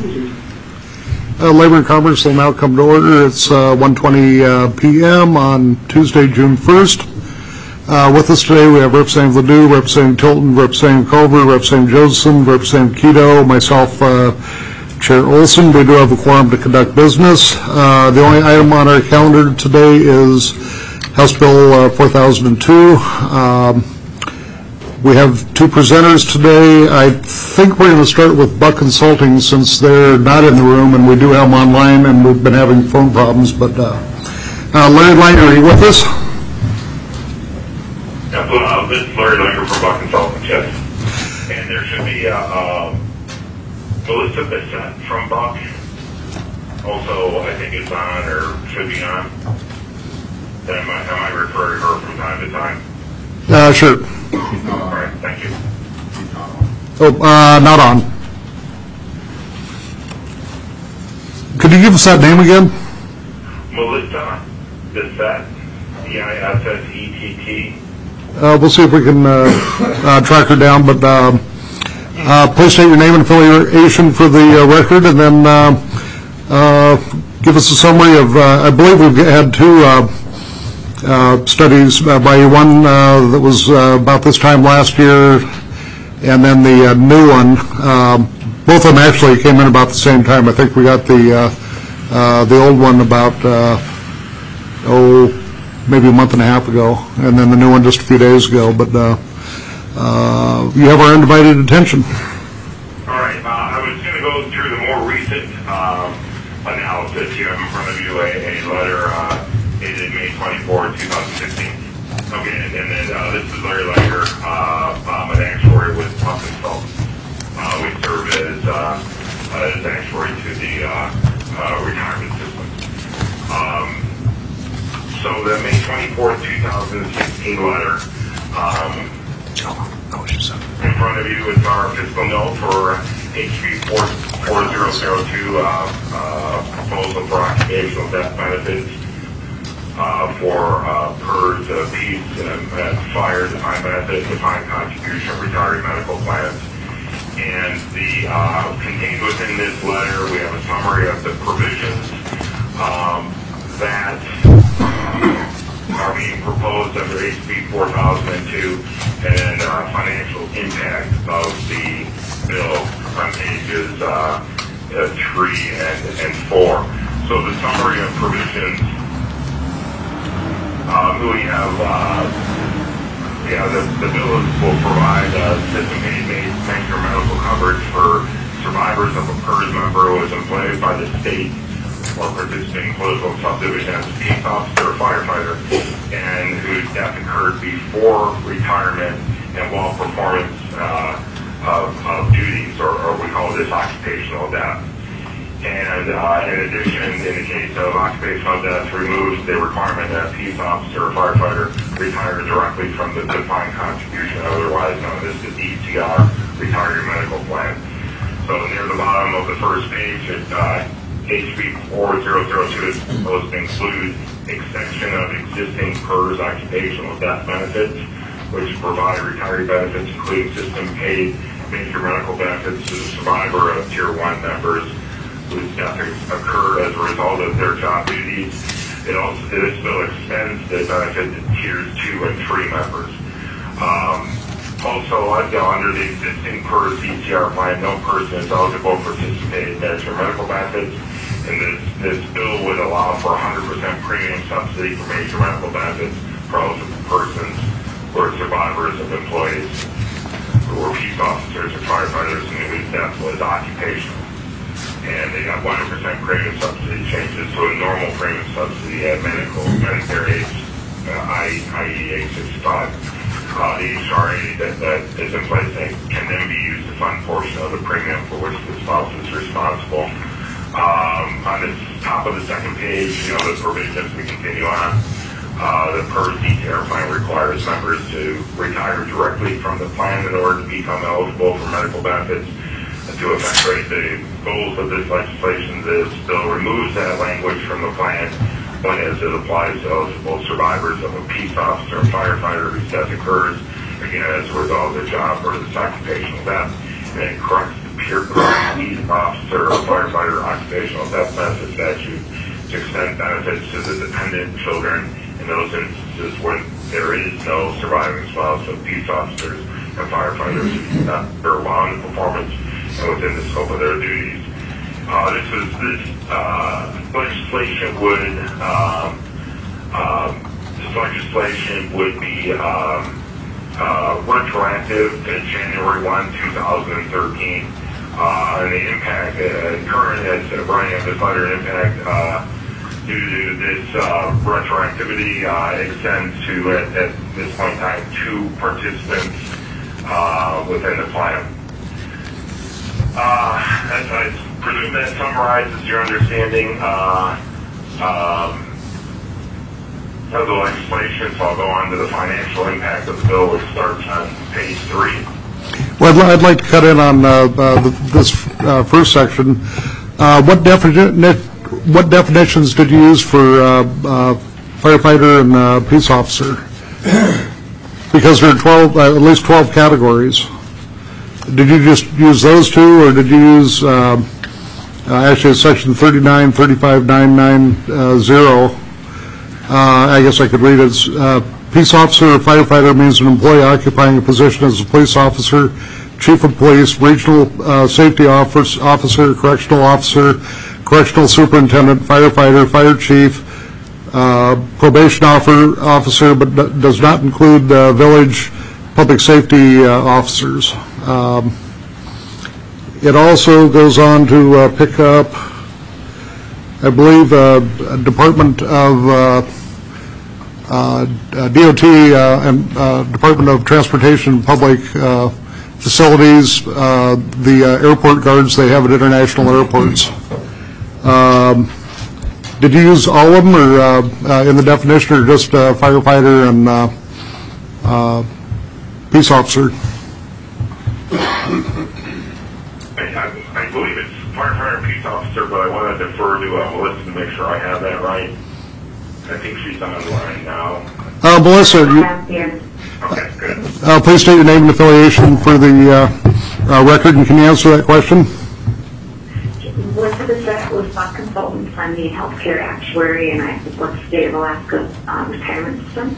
Labor and Commerce will now come to order. It's 1:20 p.m. on Tuesday, June 1st. With us today we have Representative Ledoux, Representative Tilton, Representative Culver, Representative Josephson, Representative Quito, myself, Chair Olson. We do have a quorum to conduct business. The only item on our calendar today is House Bill 4002. We have two presenters today. I think we're going to start with Buck Consulting since they're not in the room, and we do have them online, and we've been having phone problems. But Larry Langer, are you with us? Yeah, this is Larry Langer from Buck Consulting, yes. And there should be Melissa Bissett from Buck. Also, I think it's on or should be on. I might refer to her from time to time. Sure. All right, thank you. Oh, not on. Could you give us that name again? Melissa Bissett, B-I-S-S-E-T-T. We'll see if we can track her down, but please state your name and affiliation for the record, and then give us a summary of, I believe we've had two studies by you, one that was about this time last year, and then the new one. Both of them actually came in about the same time. I think we got the old one about maybe a month and a half ago, and then the new one just a few days ago. But you have our undivided attention. All right. I was going to go through the more recent analysis. You have in front of you a letter dated May 24, 2016. Okay, and then this is Larry Langer. I'm an actuary with Buck Consulting. We serve as actuary to the retirement system. So the May 24, 2016 letter, in front of you is our fiscal note for HB 4002, proposal for occupational death benefits for PERS, PEACE, and FIRE, defined benefit, defined contribution, retired medical plans. And the contained within this letter, we have a summary of the provisions that are being proposed under HB 4002 and financial impact of the bill on pages 3 and 4. So the summary of provisions, we have, the bill will provide system-paid major medical coverage for survivors of a PERS member who is employed by the state or participating political subdivision as a peace officer or firefighter, and whose death occurred before retirement and while performance of duties, or we call this occupational death. And in addition, in the case of occupational death, removes the requirement that a peace officer or firefighter retire directly from the defined contribution, otherwise known as the DCR, retiree medical plan. So near the bottom of the first page, HB 4002 is supposed to include extension of existing PERS occupational death benefits, which provide retiree benefits, including system-paid major medical benefits to the survivor of Tier 1 members whose death occurred as a result of their job duties. This bill extends the benefit to Tiers 2 and 3 members. Also, under the existing PERS DCR plan, no person is eligible for participating Medicare medical benefits, and this bill would allow for 100% premium subsidy for major medical benefits for eligible persons who are survivors of employees who were peace officers or firefighters and whose death was occupational. And they got 100% premium subsidy changes to a normal premium subsidy at Medicare age, i.e. age 65. The HRA that is in place can then be used to fund a portion of the premium for which the spouse is responsible. On the top of the second page, the provisions we continue on. The PERS DCR plan requires members to retire directly from the plan in order to become eligible for medical benefits. And to effectuate the goals of this legislation, this bill removes that language from the plan when as it applies to eligible survivors of a peace officer or firefighter whose death occurs, again, as a result of their job or this occupational death. And it corrects the police officer or firefighter occupational death benefit statute to extend benefits to the dependent children in those instances when there is no surviving spouse of peace officers and firefighters who do not serve on performance and within the scope of their duties. This legislation would be retroactive to January 1, 2013. And the impact, current, as Brian has decided, impact due to this retroactivity extends to, at this point in time, 2 participants within the plan. As I presume that summarizes your understanding of the legislation, so I'll go on to the financial impact of the bill, which starts on page 3. Well, I'd like to cut in on this first section. What definitions did you use for firefighter and peace officer? Because there are at least 12 categories. Did you just use those 2, or did you use actually section 39, 35, 990? I guess I could read it. Peace officer or firefighter means an employee occupying a position as a police officer, chief of police, regional safety officer, correctional superintendent, firefighter, fire chief, probation officer, but does not include village public safety officers. It also goes on to pick up, I believe, Department of DOT and Department of Transportation and Public Facilities, the airport guards they have at international airports. Did you use all of them, or in the definition, or just firefighter and peace officer? I believe it's firefighter and peace officer, but I want to defer to Melissa to make sure I have that right. I think she's on the line now. Melissa, okay, good. Please state your name and affiliation for the record, and can you answer that question? Melissa Bissett with Stock Consultants. I'm the healthcare actuary, and I support the state of Alaska's retirement system.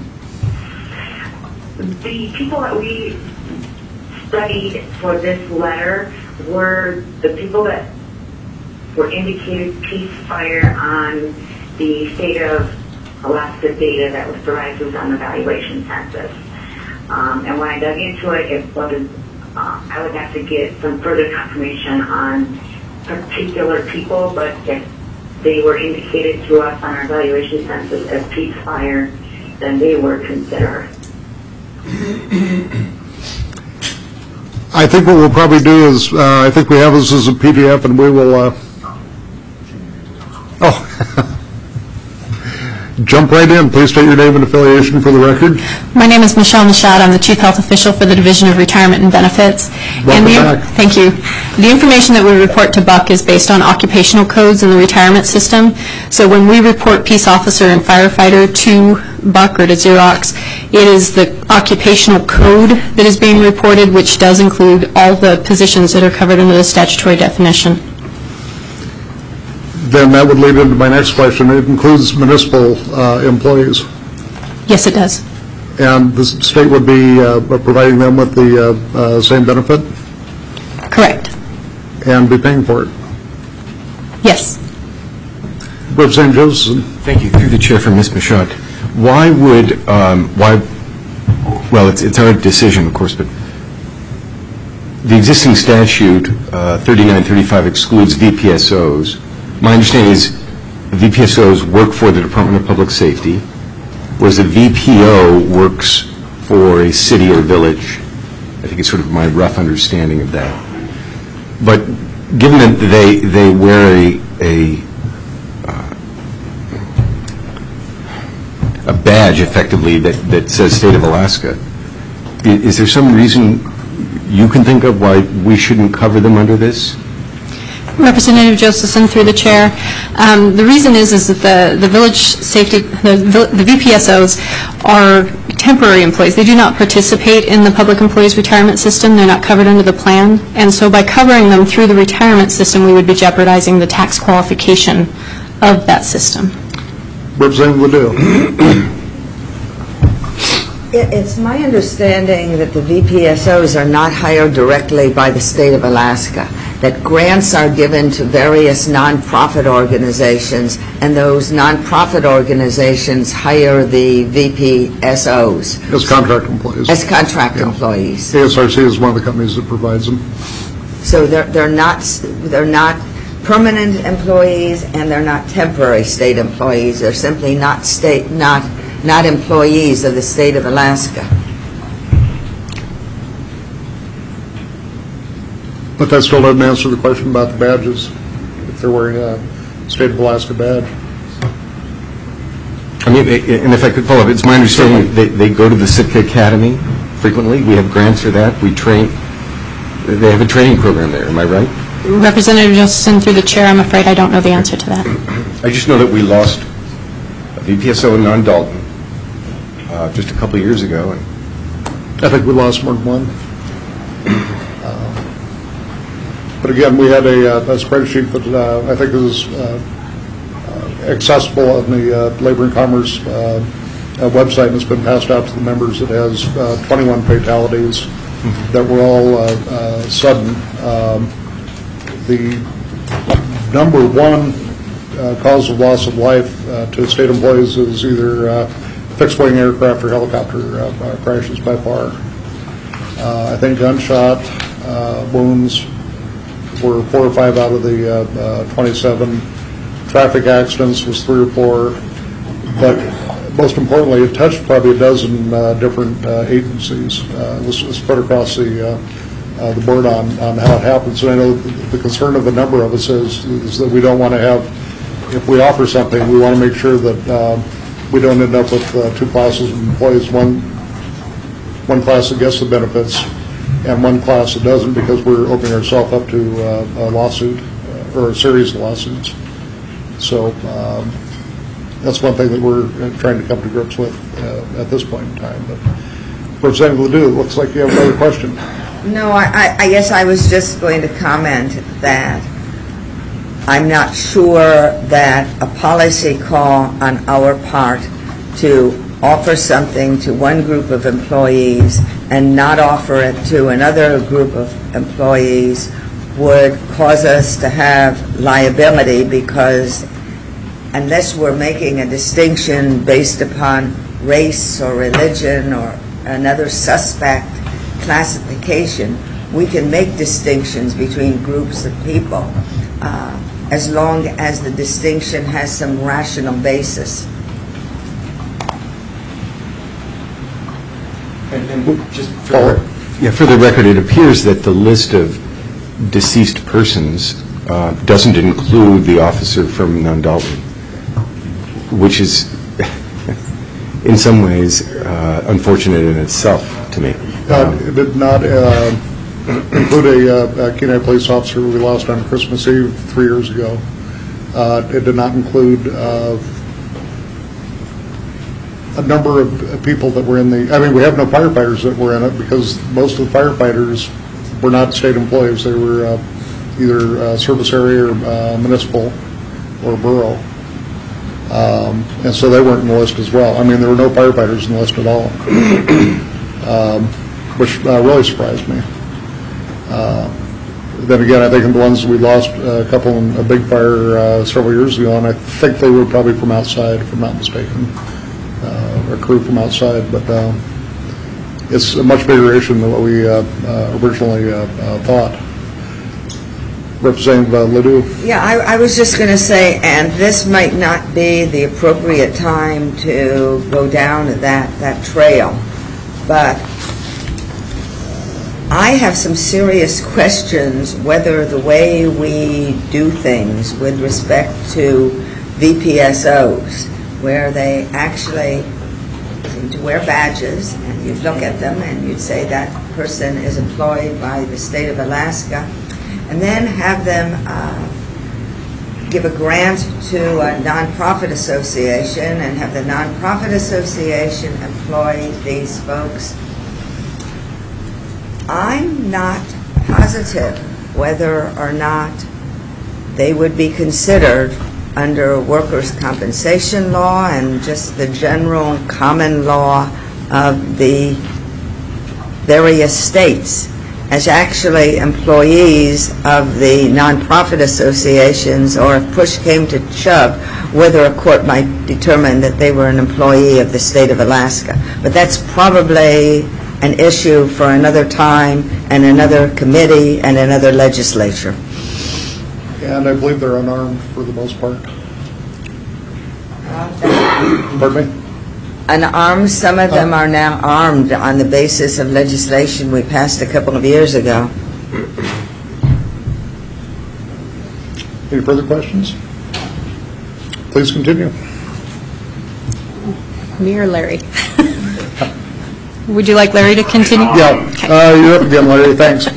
The people that we studied for this letter were the people that were indicated peace fire on the state of Alaska data that was derived on the valuation census. And when I dug into it, it was I would have to get some further confirmation on particular people, but if they were indicated to us on our valuation census as peace fire, then they were considered. I think what we'll probably do is, I think we have this as a PDF, and we will, jump right in. Please state your name and affiliation for the record. My name is Michelle Michaud. I'm the Chief Health Official for the Division of Retirement and Benefits. Welcome back. Thank you. The information that we report to Buck is based on occupational codes in the retirement system. So when we report peace officer and firefighter to Buck or to Xerox, it is the occupational code that is being reported, which does include all the positions that are covered under the statutory definition. Then that would lead into my next question. It includes municipal employees. Yes, it does. And the state would be providing them with the same benefit? Correct. And be paying for it? Yes. Representative Josephson. Thank you. Through the chair for Ms. Michaud. Why would, well, it's our decision, of course, but the existing statute, 3935, excludes VPSOs. My understanding is VPSOs work for the Department of Public Safety, whereas a VPO works for a city or village. I think it's sort of my rough understanding of that. But given that they wear a badge, effectively, that says State of Alaska, is there some reason you can think of why we shouldn't cover them under this? Representative Josephson, through the chair. The reason is that the village safety, the VPSOs are temporary employees. They do not participate in the public employees retirement system. They're not covered under the plan. And so by covering them through the retirement system, we would be jeopardizing the tax qualification of that system. Representative Ledoux. It's my understanding that the VPSOs are not hired directly by the state of Alaska, that grants are given to various nonprofit organizations, and those nonprofit organizations hire the VPSOs. As contract employees. As contract employees. ASRC is one of the companies that provides them. So they're not permanent employees, and they're not temporary state employees. They're simply not employees of the state of Alaska. But that still doesn't answer the question about the badges, if they're wearing a state of Alaska badge. I mean, and if I could follow up, it's my understanding they go to the Sitka Academy frequently. We have grants for that. We train. They have a training program there. Am I right? Representative Josephson, through the chair, I'm afraid I don't know the answer to that. I just know that we lost a VPSO in Non-Dalton just a couple of years ago. I think we lost more than one. But again, we had a spreadsheet that I think is accessible on the Labor and Commerce website, and it's been passed out to the members. It has 21 fatalities that were all sudden. The number one cause of loss of life to state employees is either fixed-wing aircraft or helicopter crashes by far. I think gunshot wounds were 4 or 5 out of the 27. Traffic accidents was 3 or 4. But most importantly, it touched probably a dozen different agencies. It was spread across the board on how it happens. And I know the concern of a number of us is that we don't want to have, if we offer something, we want to make sure that we don't end up with 2 classes of employees, one class that gets the benefits and one class that doesn't, because we're opening ourselves up to a lawsuit or a series of lawsuits. So that's one thing that we're trying to come to grips with at this point in time. But Representative Ledoux, it looks like you have another question. No, I guess I was just going to comment that I'm not sure that a policy call on our part to offer something to one group of employees and not offer it to another group of employees would cause us to have liability, because unless we're making a distinction based upon race or religion or another suspect classification, we can make distinctions between groups of people as long as the distinction has some rational basis. And just for the record, it appears that the list of deceased persons doesn't include the officer from Non-Dalton, which is in some ways unfortunate in itself to me. It did not include a Kenai police officer we lost on Christmas Eve 3 years ago. It did not include a number of people that were in the, I mean, we have no firefighters that were in it, because most of the firefighters were not state employees. They were either service area or municipal or borough. And so they weren't in the list as well. I mean, there were no firefighters in the list at all, which really surprised me. Then again, I think in the ones we lost, a couple in a big fire several years ago, and I think they were probably from outside, if I'm not mistaken, a crew from outside. But it's a much bigger issue than what we originally thought. Representative Ledoux. Yeah, I was just going to say, and this might not be the appropriate time to go down that trail, but I have some serious questions whether the way we do things with respect to VPSOs, where they actually seem to wear badges, and you'd look at them and you'd say that person is employed by the state of Alaska, and then have them give a grant to a nonprofit association and have the nonprofit association employ these folks. I'm not positive whether or not they would be considered under workers' compensation law and just the general common law of the various states as actually employees of the nonprofit associations, or if push came to shove, whether a court might determine that they were an employee of the state of Alaska. But that's probably an issue for another time and another committee and another legislature. And I believe they're unarmed for the most part. Pardon me? Unarmed, some of them are now armed on the basis of legislation we passed a couple of years ago. Any further questions? Please continue. Me or Larry? Would you like Larry to continue? Yeah, you're up again, Larry. Thanks.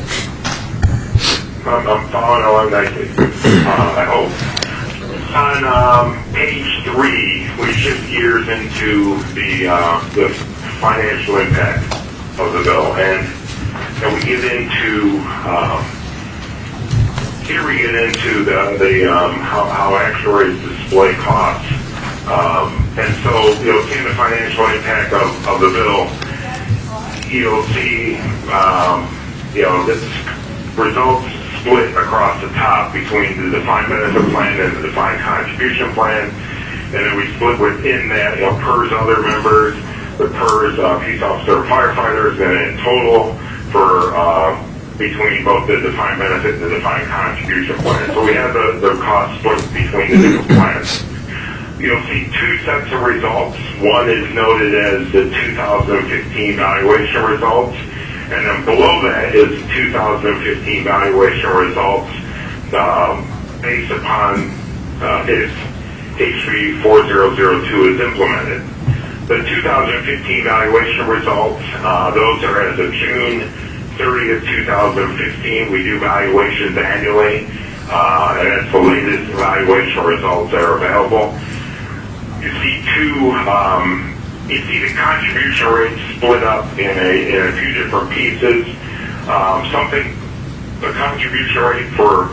I'm following along nicely. I hope. On page 3, we shift gears into the financial impact of the bill, and we get into how actuaries display costs, and so seeing the financial impact of the bill, you'll see this results split across the top between the defined benefit plan and the defined contribution plan, and then we split within that, PERS other members, the PERS peace officer firefighters, and in total for between both the defined benefit and the defined contribution plan. So we have the cost split between the different plans. You'll see 2 sets of results. One is noted as the 2015 valuation results, and then below that is 2015 valuation results based upon if HB 4002 is implemented. The 2015 valuation results, those are as of June 30th, 2015. We do valuations annually, and that's the latest valuation results that are available. You see the contribution rates split up in a few different pieces. The contribution rate for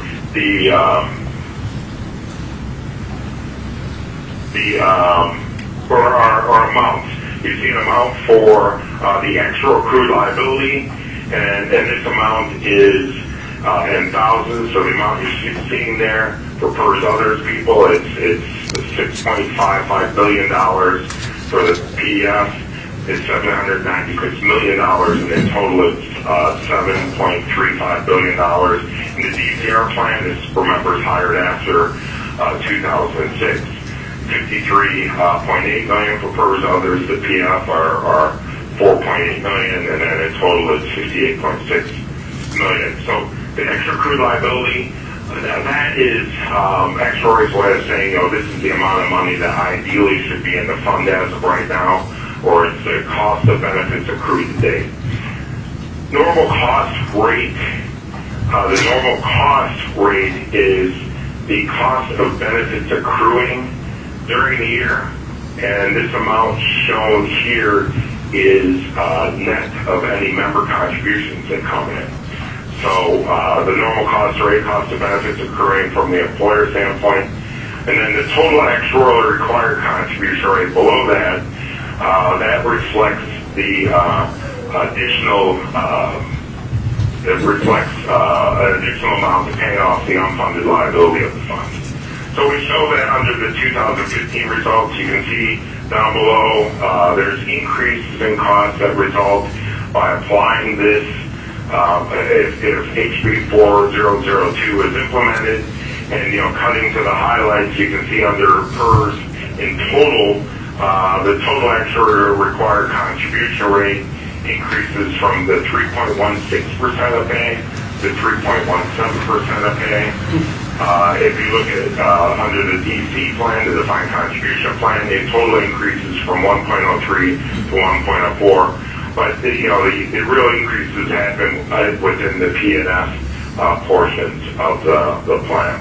for our amounts. You see an amount for the extra accrued liability, and this amount is in thousands. So the amount you're seeing there for PERS others people, it's $6.55 billion. For the PEF, it's $796 million, and in total it's $7.35 billion. And the DCR plan is for members hired after 2006. $53.8 million for PERS others. The PF are $4.8 million, and then in total it's $58.6 million. So the extra accrued liability, that is actuaries' way of saying, this is the amount of money that ideally should be in the fund as of right now, or it's the cost of benefits accrued to date. Normal cost rate, the normal cost rate is the cost of benefits accruing during the year, and this amount shown here is net of any member contributions that come in. So the normal cost rate, cost of benefits accruing from the employer standpoint, and then the total actuarial required contribution rate below that, that reflects the additional, an additional amount to pay off the unfunded liability of the fund. So we show that under the 2015 results, you can see down below there's increases in costs that result by applying this if HB 4002 is implemented, and cutting to the highlights, you can see under PERS in total, the total actuarial required contribution rate increases from the 3.16% of pay to 3.17% of pay. If you look at under the DC plan, the defined contribution plan, the total increases from 1.03 to 1.04. But the real increases happen within the P&F portions of the plan.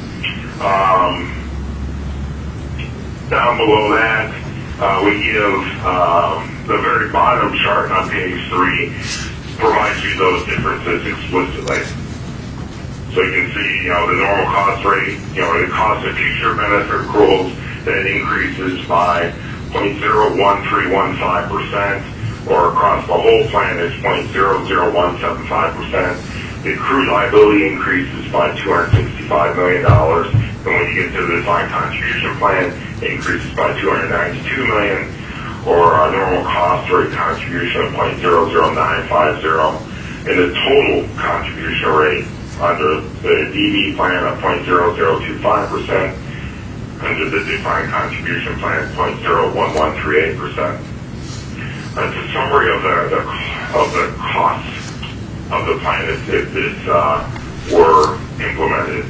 Down below that, we give the very bottom chart on page 3 provides you those differences explicitly. So you can see, the normal cost rate, the cost of future benefit accruals, that increases by 0.01315%, or across the whole plan is 0.00175%. The accrued liability increases by $265 million. And when you get to the defined contribution plan, it increases by $292 million, or our normal cost rate contribution of 0.00950. And the total contribution rate under the DB plan of 0.0025%, under the defined contribution plan 0.01138%. That's a summary of the costs of the plan if this were implemented.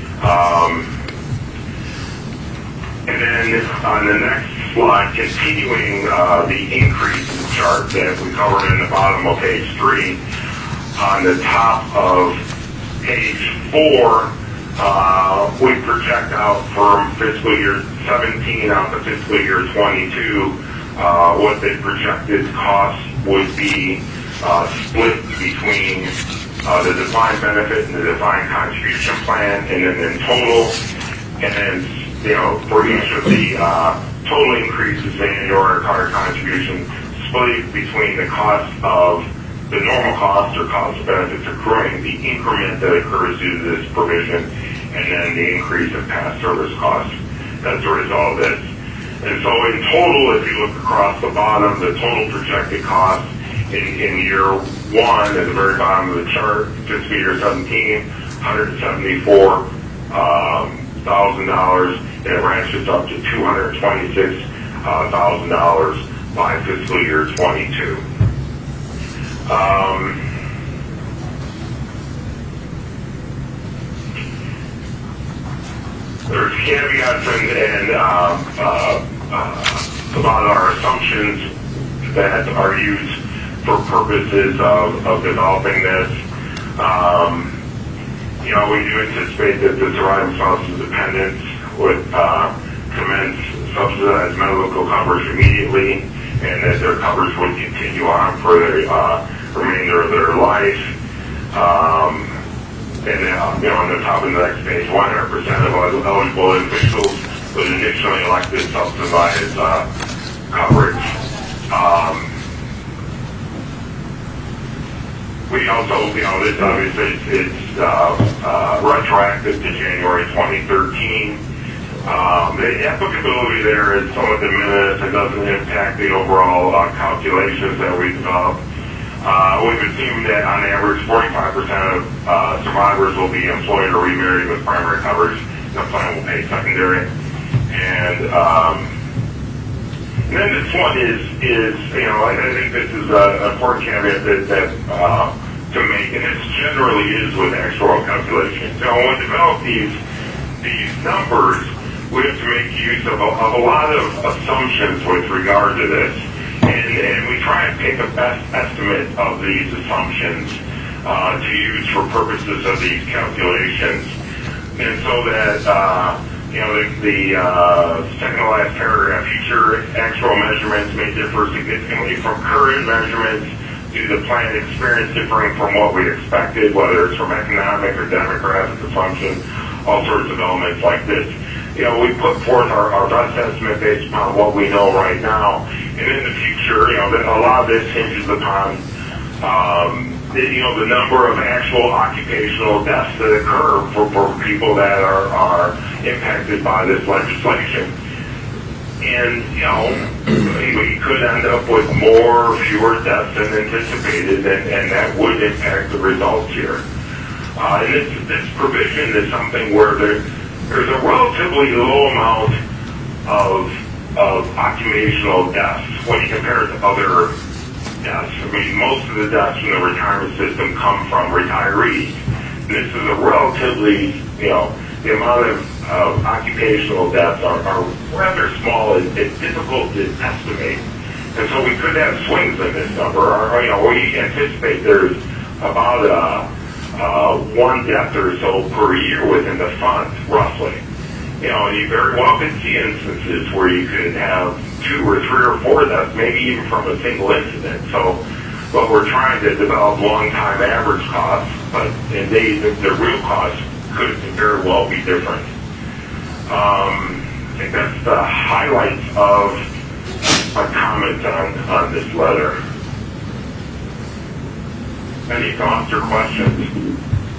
And then on the next slide, continuing the increases chart that we covered in the bottom of page 3, on the top of page 4, we project out from fiscal year 17 out to fiscal year 22 what the projected costs would be split between the defined benefit and the defined contribution plan, and then in total. And then, for each of the total increases in annual required contribution, split between the cost of the normal cost or cost of benefits accruing, the increment that occurs due to this provision, and then the increase in past service costs as a result of this. And so in total, if you look across the bottom, the total projected cost in year 1 at the very bottom of the chart, fiscal year 17, $174,000, and it ratchets up to $226,000 by fiscal year 22. There's caveats and about our assumptions that are used for purposes of developing this. We do anticipate that the surviving spouse's dependents would commence subsidized medical coverage immediately, and that their coverage would continue on for the remainder of their life. And on the top of the next page, 100% of eligible individuals would initially elect this subsidized coverage. We also, this obviously it's retroactive to January 2013. The applicability there is somewhat de minimis and doesn't impact the overall calculations that we developed. We've assumed that on average 45% of survivors will be employed or remarried with primary coverage. The plan will pay secondary. And then this one is I think this is an important caveat that to make, and this generally is with actuarial calculations. So when we develop these numbers, we have to make use of a lot of assumptions with regard to this. And we try and pick a best estimate of these assumptions to use for purposes of these calculations. And so that, the second to last paragraph, future actual measurements may differ significantly from current measurements due to plan experience differing from what we expected, whether it's from economic or demographic assumptions, all sorts of elements like this. We put forth our best estimate based upon what we know right now. And in the future, a lot of this hinges upon, the number of actual occupational deaths that occur for people that are impacted by this legislation. And, we could end up with fewer deaths than anticipated, and that would impact the results here. And this provision is something where there's a relatively low amount of occupational deaths when you compare it to other deaths. I mean, most of the deaths in the retirement system come from retirees. And this is a relatively, the amount of occupational deaths are rather small. It's difficult to estimate. And so we could have swings in this number. We anticipate there's about one death or so per year within the fund, roughly. You know, you very well could see instances where you could have 2 or 3 or 4 deaths, maybe even from a single incident. So, but we're trying to develop long-time average costs, but and the real costs could very well be different. I think that's the highlights of my comments on this letter. Any thoughts or questions?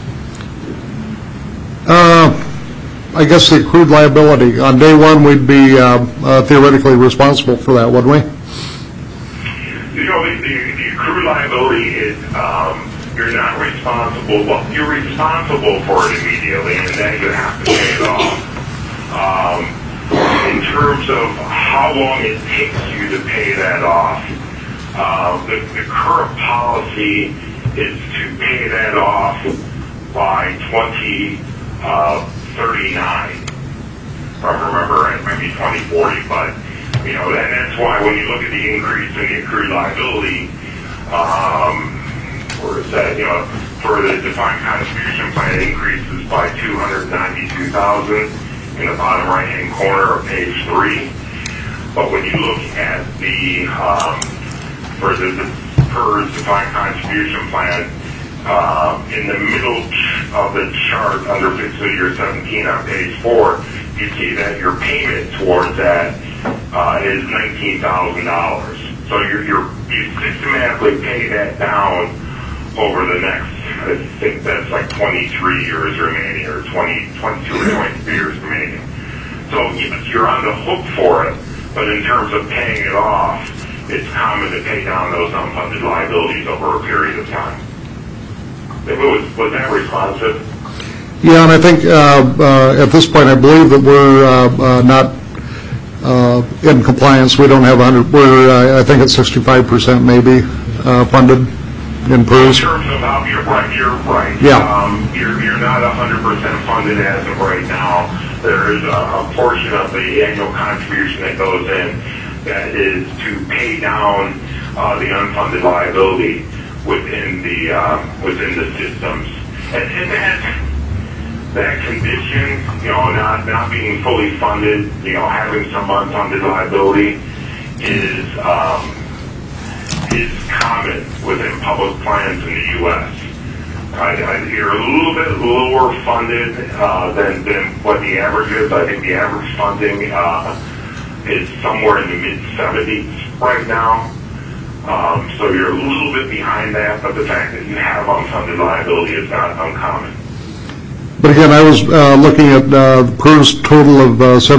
I guess the accrued liability. On day one, we'd be theoretically responsible for that, wouldn't we? You know, the accrued liability is you're not responsible. Well, you're responsible for it immediately, and then you have to pay it off. In terms of how long it takes you to pay that off, the current policy is to pay that off by 2039. If I remember, it might be 2040, but you know, that's why when you look at the increase in the accrued liability, where it said, you know, for the defined contribution plan increases by $292,000 in the bottom right-hand corner of page 3. But when you look at the for the PERS defined contribution plan, in the middle of the chart under fiscal year 17 on page 4, you see that your payment towards that is $19,000. So you systematically pay that down over the next, I think that's like 23 years remaining, or 22 or 23 years remaining. So you're on the hook for it, but in terms of paying it off, it's common to pay down those unfunded liabilities over a period of time. Was that responsive? Yeah, and I think at this point, I believe that we're not in compliance. We don't have 100. We're, I think, at 65% maybe funded in PERS. In terms of how you're right. Yeah. You're not 100% funded as of right now. There is a portion of the annual contribution that goes in that is to pay down the unfunded liability within the systems, and that condition, you know, not being fully funded, you know, having some unfunded liability is common within public plans in the U.S. You're a little bit lower funded than what the average is. I think the average funding is somewhere in the mid-70s right now. So you're a little bit behind that, but the fact that you have unfunded liability is not uncommon. But again, I was looking at the PERS total of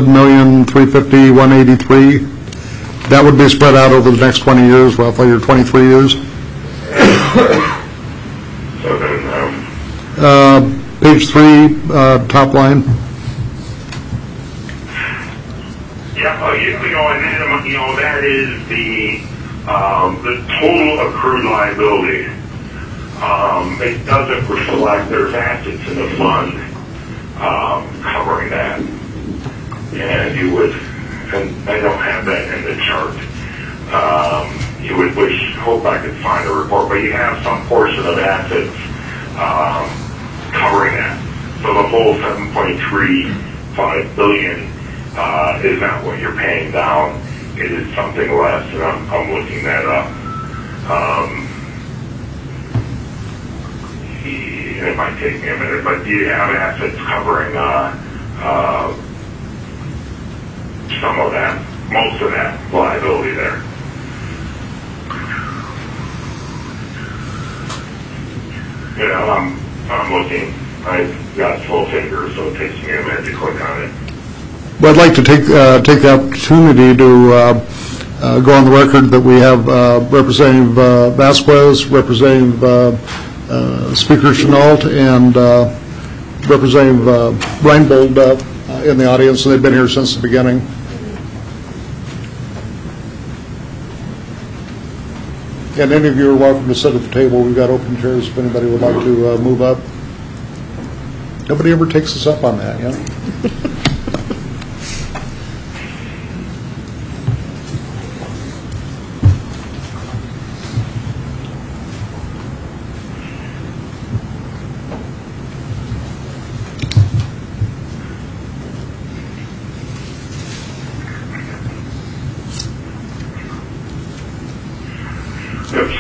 $7,350,183. That would be spread out over the next 20 years, roughly, or 23 years. So then, page 3, top line. Yeah, you know, and then, you know, that is the total accrued liability. It doesn't reflect there's assets in the fund covering that, and you would, and I don't have that in the chart. You would hope I could find a report, but you have some portion of assets covering that. So the whole $7.35 billion is not what you're paying down. It is something less, and I'm looking that up. It might take me a minute, but do you have assets covering some of that, most of that liability there? You know, I'm looking. I've got full fingers, so it takes me a minute to click on it. Well, I'd like to take the opportunity to go on the record that we have Representative Vasquez, Representative Speaker Chenault, and Representative Reinbold in the audience, and they've been here since the beginning. And any of you are welcome to sit at the table. We've got open chairs if anybody would like to move up. Nobody ever takes us up on that, you know?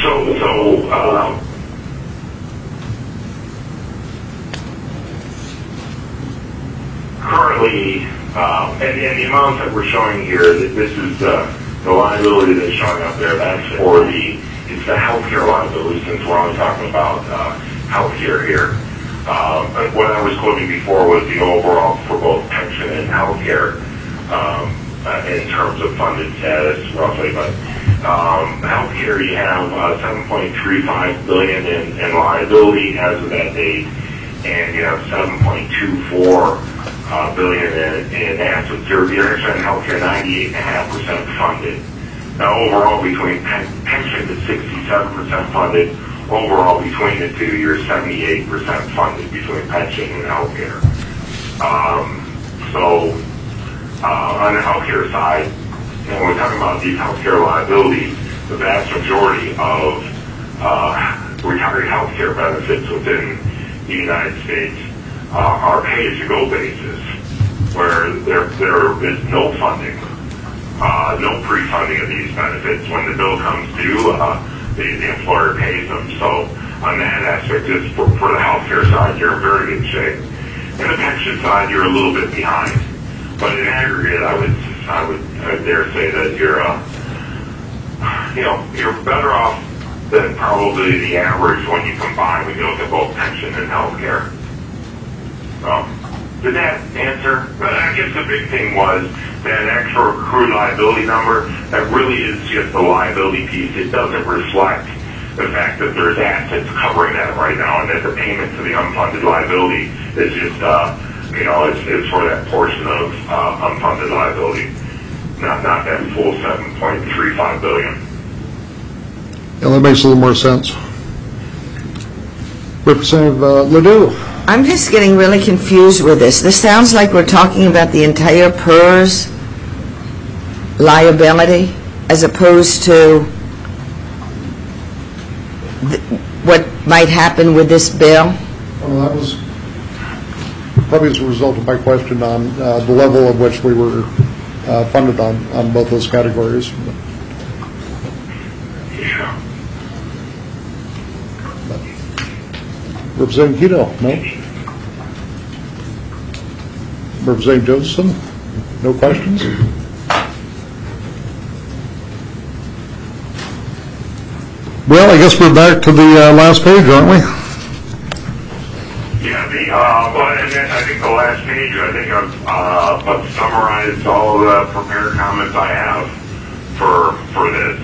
Currently, and the amounts that we're showing here, this is the liability that's showing up there. That's for it's the healthcare liability, since we're only talking about healthcare here. What I was quoting before was the overall for both pension and healthcare in terms of funded status, roughly. But healthcare, you have $7.35 billion in liability as of that date, and you have $7.24 billion in assets. You're actually in healthcare 98.5% funded. Now, overall, between pension is 67% funded. Overall, between the two, you're 78% funded between pension and healthcare. On the healthcare side, when we're talking about these healthcare liabilities, the vast majority of retiree healthcare benefits within the United States are pay-as-you-go basis, where there is no funding, no pre-funding of these benefits. When the bill comes due, the employer pays them. So on that aspect, just for the healthcare side, you're in very good shape. In the pension side, you're a little bit behind. But in aggregate, I would dare say that you're better off than probably the average when you combine, when you look at both pension and healthcare. Did that answer? But I guess the big thing was that extra accrued liability number, that really is just the liability piece. It doesn't reflect the fact that there's assets covering that right now, and that the payment to the unfunded liability is just, it's for that portion of unfunded liability, not that full $7.35 billion. Yeah, that makes a little more sense. Representative Ledoux. I'm just getting really confused with this. This sounds like we're talking about the entire PERS liability as opposed to what might happen with this bill. Well, that was probably as a result of my question on the level at which we were funded on both those categories. Yeah. Representative Quito, no? Representative Josephson, no questions? Well, I guess we're back to the last page, aren't we? Yeah, and then I think the last page, I think I've summarized all the prepared comments I have for this.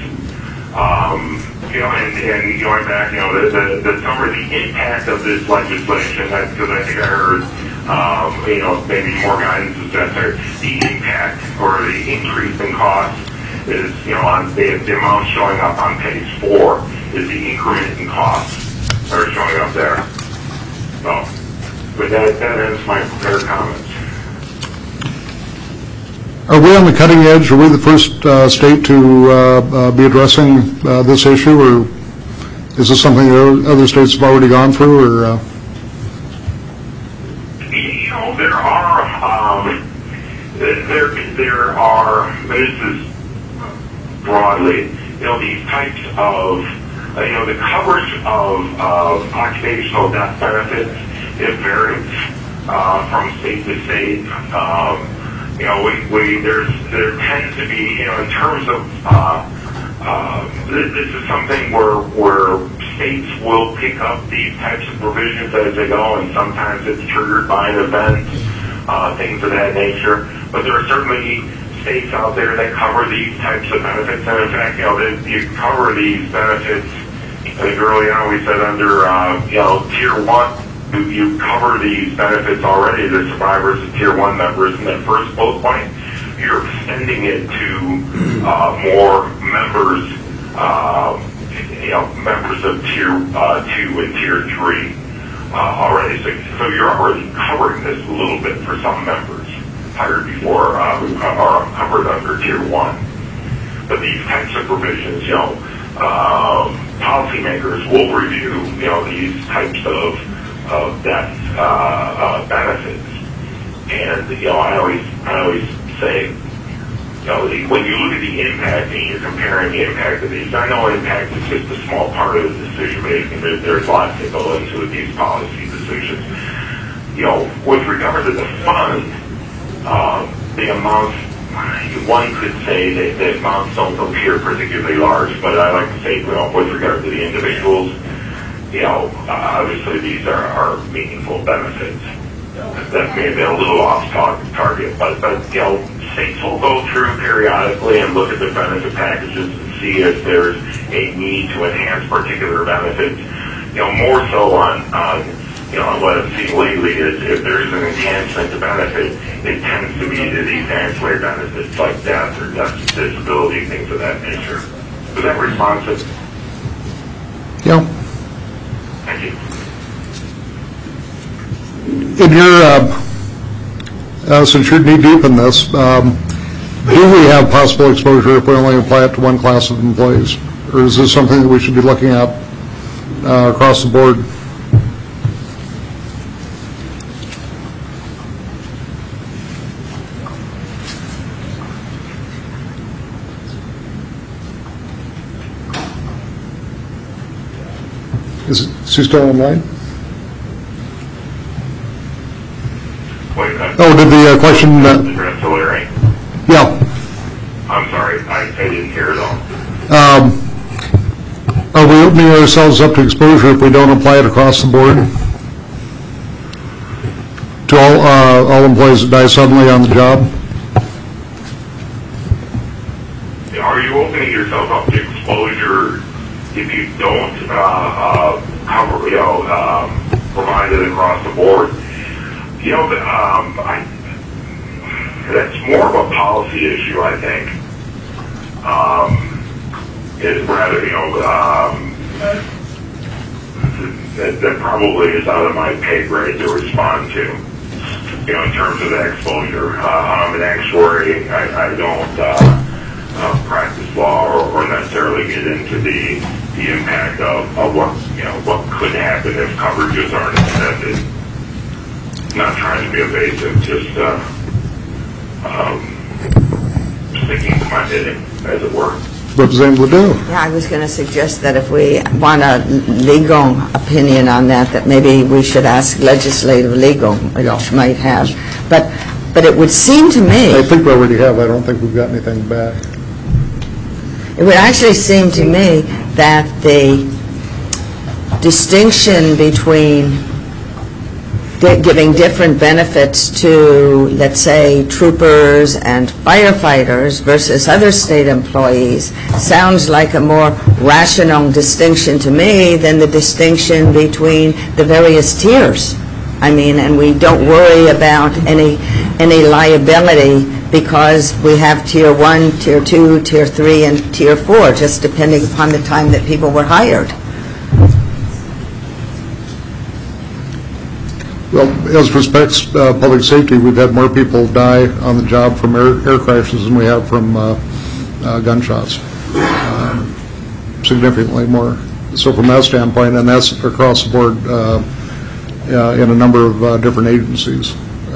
And going back, the summary, the impact of this legislation, because I think I heard, maybe more guidance is necessary. The impact or the increase in cost is, on the amount showing up on page 4 is the increment in costs that are showing up there. So, but that ends my prepared comments. Are we on the cutting edge? Are we the first state to be addressing this issue, or is this something that other states have already gone through? Or there are. This is broadly, these types of, the coverage of occupational death benefits, it varies from state to state. There tends to be, in terms of, this is something where states will pick up these types of provisions as they go, and sometimes it's triggered by an event, things of that nature. But there are certainly states out there that cover these types of benefits, and in fact, you cover these benefits. I think early on we said under, Tier 1. You cover these benefits already to survivors and Tier 1 members in that first bullet point. You're extending it to more members, members of Tier 2 and Tier 3 already. So you're already covering this a little bit for some members hired before who are covered under Tier 1. But these types of provisions, policymakers will review, these types of death benefits, and I always say when you look at the impact and you're comparing the impact of these, I know impact is just a small part of the decision making. There's lots that go into these policy decisions. With regard to the fund, the amounts, one could say that the amounts don't appear particularly large, but I like to say, with regard to the individuals, obviously these are meaningful benefits. That may have been a little off target, but states will go through periodically and look at the benefit packages and see if there's a need to enhance particular benefits. More so on what I've seen lately is if there's an enhancement to benefit, it tends to be to these ancillary benefits like death or disability, things of that nature. Was that responsive? Yeah. Thank you. In your, since you're knee-deep in this, do we have possible exposure if we only apply it to one class of employees? Or is this something that we should be looking at across the board? Is she still online? Oh, did the question... Yeah. I'm sorry, I didn't hear it all. Are we opening ourselves up to exposure if we don't apply it across the board? To all employees that die suddenly on the job? Are you opening yourself up to exposure if you don't provide it across the board? That's more of a policy issue, I think. It's rather, that probably is out of my pay grade to respond to, in terms of that exposure. I'm an actuary. I don't practice law or necessarily get into the impact of what could happen if coverages aren't extended. Not trying to be evasive, just sticking to my knitting, as it were. Representative Ledoux. Yeah, I was going to suggest that if we want a legal opinion on that maybe we should ask legislative legal, which might have. But it would seem to me... I think we already have. I don't think we've got anything back. It would actually seem to me that the distinction between giving different benefits to, let's say, troopers and firefighters versus other state employees sounds like a more rational distinction to me than the distinction between the various tiers. I mean, and we don't worry about any liability because we have Tier 1, Tier 2, Tier 3, and Tier 4, just depending upon the time that people were hired. Well, as respects public safety, we've had more people die on the job from air crashes than we have from gunshots. Significantly more. So from that standpoint, and that's across the board in a number of different agencies.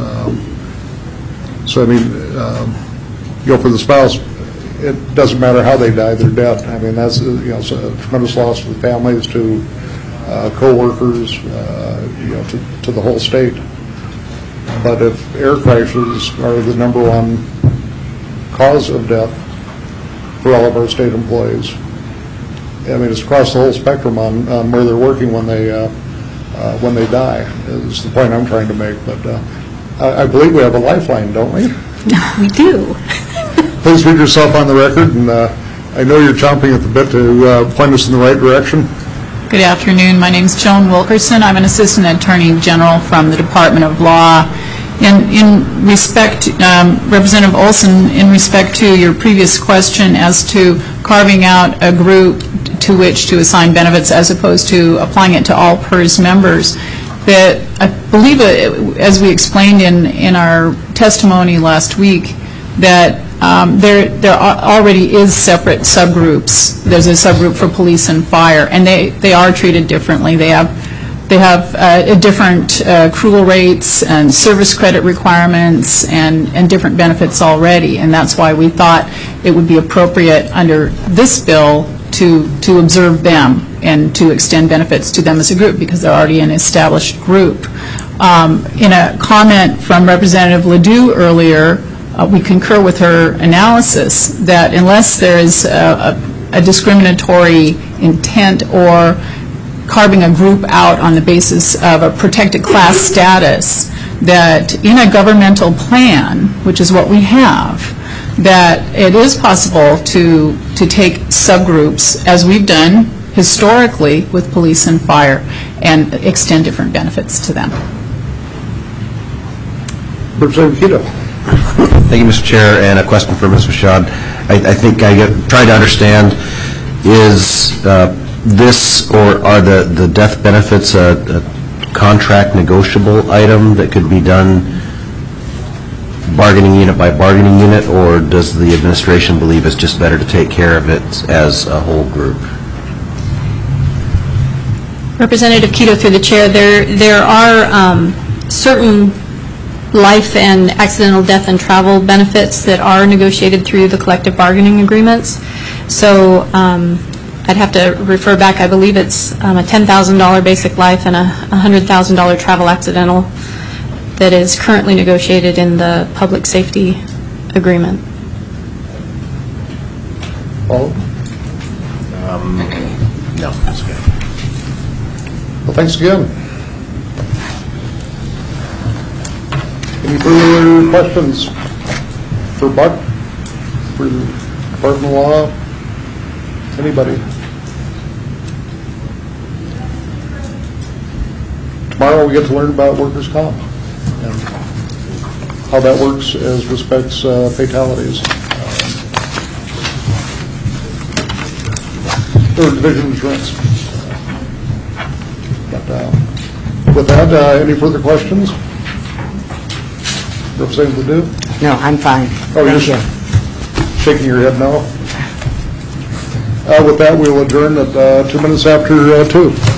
So, I mean, for the spouse, it doesn't matter how they die, they're dead. I mean, that's it's a tremendous loss to the families, to co-workers, to the whole state. But if air crashes are the number one cause of death for all of our state employees, I mean, it's across the whole spectrum on where they're working when they die, is the point I'm trying to make. But I believe we have a lifeline, don't we? We do. Please read yourself on the record, and I know you're chomping at the bit to point us in the right direction. Good afternoon. My name is Joan Wilkerson. I'm an Assistant Attorney General from the Department of Law. In respect, Representative Olson, in respect to your previous question as to carving out a group to which to assign benefits as opposed to applying it to all PERS members, that I believe, as we explained in our testimony last week, that there already is separate subgroups. There's a subgroup for police and fire, and they are treated differently. They have They have different accrual rates and service credit requirements and different benefits already, and that's why we thought it would be appropriate under this bill to observe them and to extend benefits to them as a group, because they're already an established group. In a comment from Representative Ledoux earlier, we concur with her analysis that unless there is a discriminatory intent or carving a group out on the basis of a protected class status, that in a governmental plan, which is what we have, that it is possible to take subgroups, as we've done historically with police and fire, and extend different benefits to them. Representative Kito. Thank you, Mr. Chair, and a question for Ms. Michaud. I think trying to understand, is this or are the death benefits a contract negotiable item that could be done bargaining unit by bargaining unit, or does the administration believe it's just better to take care of it as a whole group? Representative Kito, through the chair, there are certain life and accidental death and travel benefits that are negotiated through the collective bargaining agreements. So I'd have to refer back. I believe it's a $10,000 basic life and a $100,000 travel accidental that is currently negotiated in the public safety agreement. Paul? No, that's good. Well, thanks again. Any further questions for Buck, for the Department of Law? Anybody? Tomorrow we get to learn about workers' comp and how that works as respects fatalities. Or division insurance. With that, any further questions? Representative Ledoux? No, I'm fine. Oh, Thank you're you. shaking your head no? With that, we'll adjourn at 2 minutes after 2.